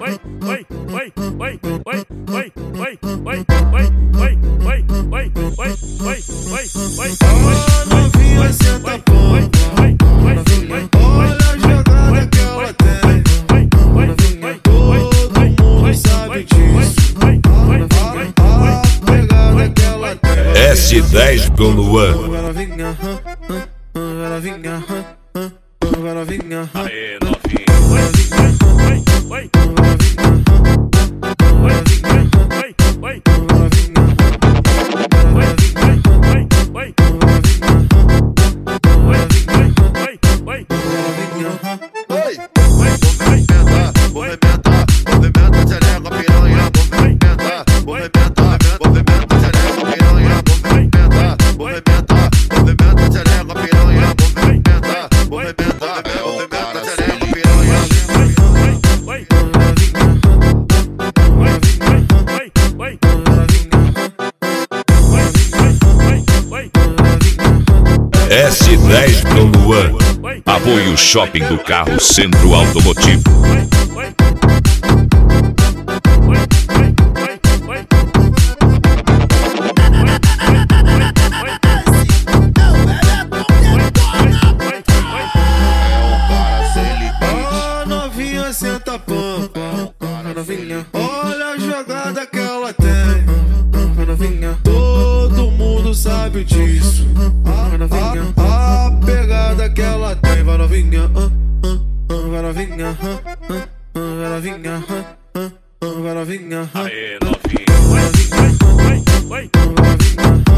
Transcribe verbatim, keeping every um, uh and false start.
Novinha, senta pão. Olha a jogada que ela tem. Novinha, todo mundo sabe disso. A pegada que ela tem. S dez com Luan. Novinha, novinha, novinha. Aê, novinha. S dez com Luan. Apoio Shopping do Carro Centro Automotivo. A novinha senta pão. Novinha, olha a jogada que ela tem. Novinha, todo mundo sabe disso. Novinha, a pegada que ela tem. Vai novinha, vai novinha, vai novinha, vai novinha. Aê, novinha. Vai novinha.